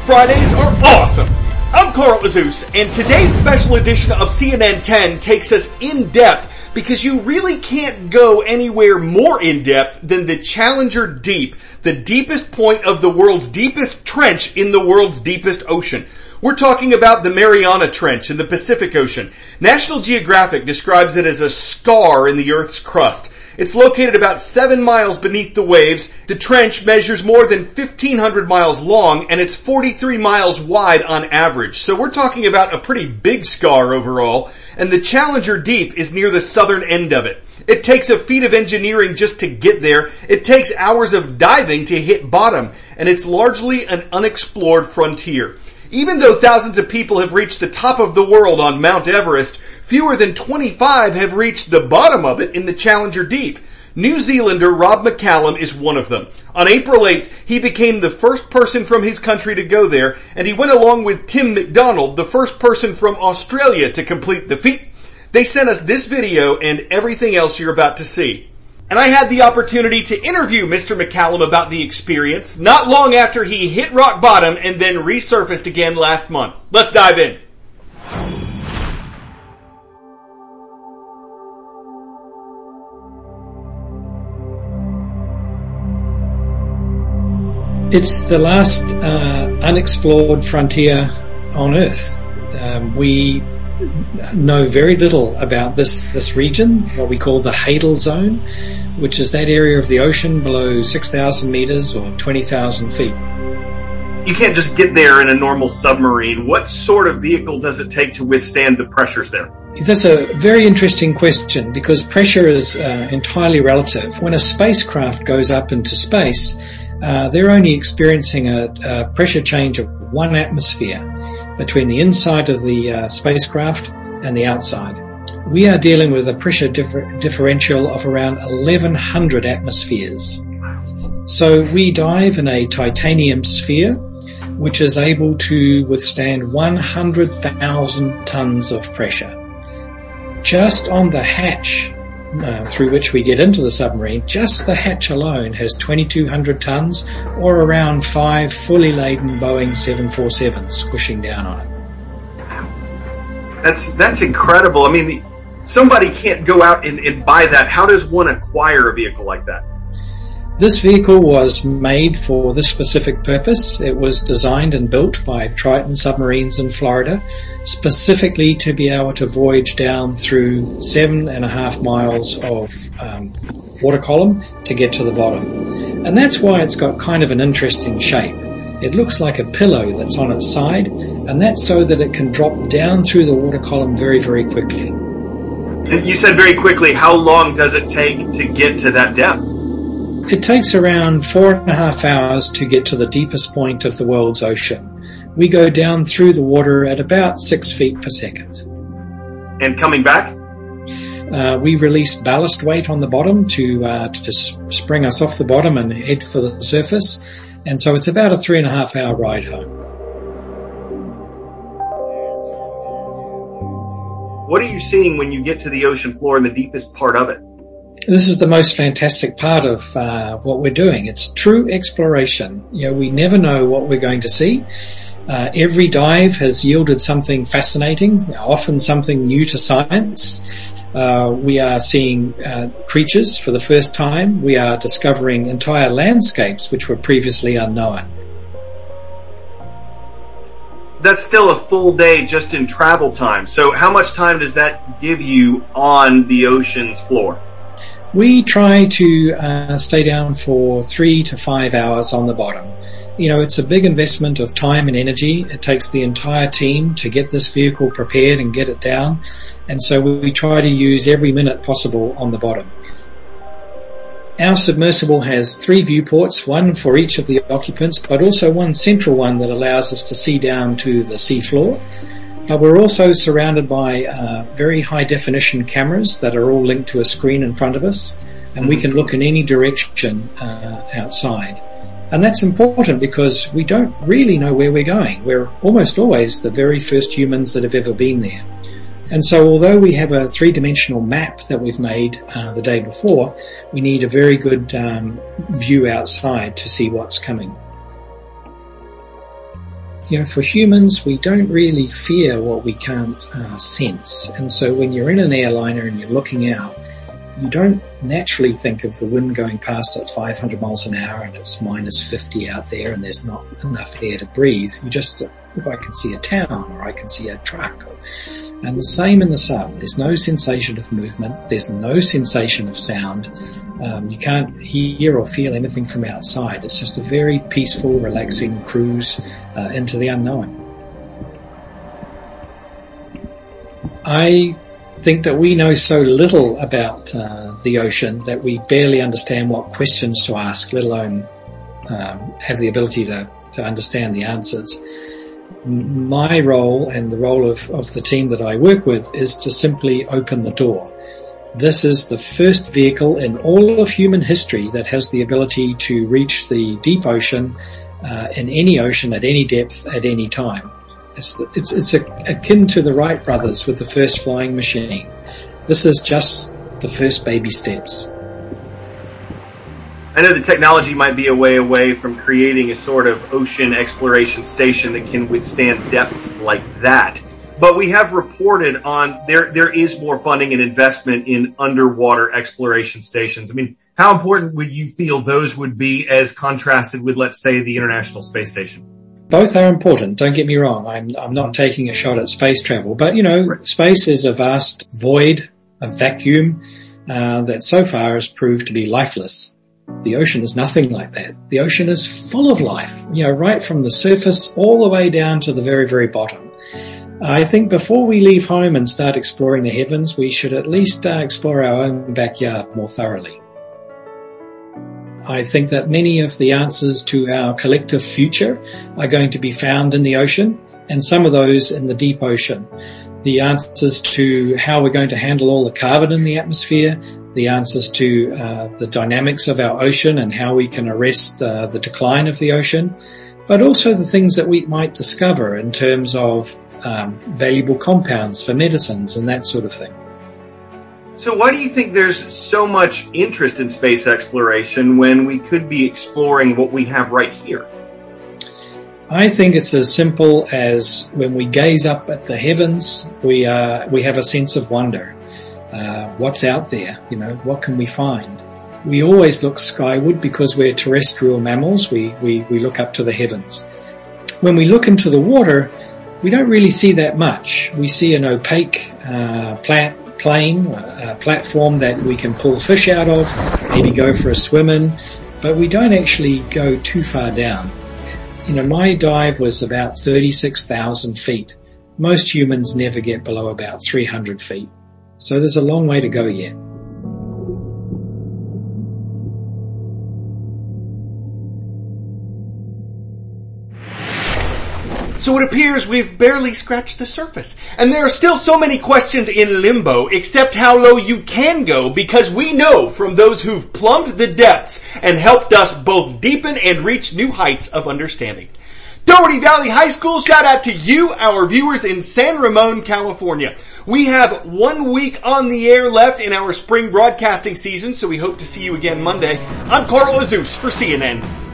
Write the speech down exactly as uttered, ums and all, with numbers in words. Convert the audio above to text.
Fridays are awesome! I'm Carl Azuz, and today's special edition of C N N ten takes us in-depth because you really can't go anywhere more in-depth than the Challenger Deep, the deepest point of the world's deepest trench in the world's deepest ocean. We're talking about the Mariana Trench in the Pacific Ocean. National Geographic describes it as a scar in the Earth's crust. It's located about seven miles beneath the waves. The trench measures more than fifteen hundred miles long, and it's forty-three miles wide on average. So we're talking about a pretty big scar overall, and the Challenger Deep is near the southern end of it. It takes a feat of engineering just to get there. It takes hours of diving to hit bottom, and it's largely an unexplored frontier. Even though thousands of people have reached the top of the world on Mount Everest, fewer than twenty-five have reached the bottom of it in the Challenger Deep. New Zealander Rob McCallum is one of them. On April eighth, he became the first person from his country to go there, and he went along with Tim McDonald, the first person from Australia to complete the feat. They sent us this video and everything else you're about to see. And I had the opportunity to interview Mister McCallum about the experience not long after he hit rock bottom and then resurfaced again last month. Let's dive in. It's the last uh, unexplored frontier on Earth. Um, we know very little about this, this region, what we call the Hadal Zone, which is that area of the ocean below six thousand meters or twenty thousand feet. You can't just get there in a normal submarine. What sort of vehicle does it take to withstand the pressures there? That's a very interesting question because pressure is uh, entirely relative. When a spacecraft goes up into space, uh, they're only experiencing a, a pressure change of one atmosphere between the inside of the uh, spacecraft and the outside. We are dealing with a pressure differ- differential of around eleven hundred atmospheres. So we dive in a titanium sphere, which is able to withstand one hundred thousand tons of pressure. Just on the hatch uh, through which we get into the submarine, just the hatch alone has twenty-two hundred tons, or around five fully laden Boeing seven forty-sevens squishing down on it. That's that's incredible. I mean, somebody can't go out and, and buy that. How does one acquire a vehicle like that? This vehicle was made for this specific purpose. It was designed and built by Triton Submarines in Florida, specifically to be able to voyage down through seven and a half miles of um, water column to get to the bottom. And that's why it's got kind of an interesting shape. It looks like a pillow that's on its side, and that's so that it can drop down through the water column very, very quickly. You said very quickly, how long does it take to get to that depth? It takes around four and a half hours to get to the deepest point of the world's ocean. We go down through the water at about six feet per second. And coming back? Uh, we release ballast weight on the bottom to, uh, to spring us off the bottom and head for the surface. And so it's about a three and a half hour ride home. What are you seeing when you get to the ocean floor in the deepest part of it? This is the most fantastic part of uh, what we're doing. It's true exploration. You know, we never know what we're going to see. Uh, every dive has yielded something fascinating, often something new to science. Uh, we are seeing uh, creatures for the first time. We are discovering entire landscapes which were previously unknown. That's still a full day just in travel time. So how much time does that give you on the ocean's floor? We try to uh, stay down for three to five hours on the bottom. You know, it's a big investment of time and energy. It takes the entire team to get this vehicle prepared and get it down. And so we try to use every minute possible on the bottom. Our submersible has three viewports, one for each of the occupants, but also one central one that allows us to see down to the sea floor. But we're also surrounded by uh, very high definition cameras that are all linked to a screen in front of us, and we can look in any direction uh, outside. And that's important because we don't really know where we're going. We're almost always the very first humans that have ever been there. And so although we have a three-dimensional map that we've made uh, the day before, we need a very good um, view outside to see what's coming. you know, for humans, we don't really fear what we can't uh, sense. And so when you're in an airliner and you're looking out, you don't naturally think of the wind going past at five hundred miles an hour and it's minus fifty out there and there's not enough air to breathe. You just, if I can see a town or I can see a truck. Or, and the same in the sub. There's no sensation of movement. There's no sensation of sound. Um, you can't hear or feel anything from outside. It's just a very peaceful, relaxing cruise uh, into the unknown. I think that we know so little about uh, the ocean that we barely understand what questions to ask, let alone um, have the ability to, to understand the answers. My role and the role of, of the team that I work with is to simply open the door. This is the first vehicle in all of human history that has the ability to reach the deep ocean uh, in any ocean at any depth at any time. It's, it's, it's a, akin to the Wright brothers with the first flying machine. This is just the first baby steps. I know the technology might be a way away from creating a sort of ocean exploration station that can withstand depths like that. But we have reported on there, there is more funding and investment in underwater exploration stations. I mean, how important would you feel those would be as contrasted with, let's say, the International Space Station? Both are important. Don't get me wrong. I'm, I'm not taking a shot at space travel, but you know, right. Space is a vast void, a vacuum, uh, that so far has proved to be lifeless. The ocean is nothing like that. The ocean is full of life, you know, right from the surface all the way down to the very, very bottom. I think before we leave home and start exploring the heavens, we should at least uh, explore our own backyard more thoroughly. I think that many of the answers to our collective future are going to be found in the ocean, and some of those in the deep ocean. The answers to how we're going to handle all the carbon in the atmosphere, the answers to uh, the dynamics of our ocean and how we can arrest uh, the decline of the ocean, but also the things that we might discover in terms of um, valuable compounds for medicines and that sort of thing. So why do you think there's so much interest in space exploration when we could be exploring what we have right here? I think it's as simple as when we gaze up at the heavens, we uh, we have a sense of wonder. Uh, what's out there? You know, what can we find? We always look skyward because we're terrestrial mammals. We, we, we look up to the heavens. When we look into the water, we don't really see that much. We see an opaque uh, plant. plane, a platform that we can pull fish out of, maybe go for a swim in, but we don't actually go too far down. You know, my dive was about thirty-six thousand feet. Most humans never get below about three hundred feet. So there's a long way to go yet. So it appears we've barely scratched the surface. And there are still so many questions in limbo, except how low you can go, because we know from those who've plumbed the depths and helped us both deepen and reach new heights of understanding. Doherty Valley High School, shout out to you, our viewers in San Ramon, California. We have one week on the air left in our spring broadcasting season, so we hope to see you again Monday. I'm Carl Azuz for C N N.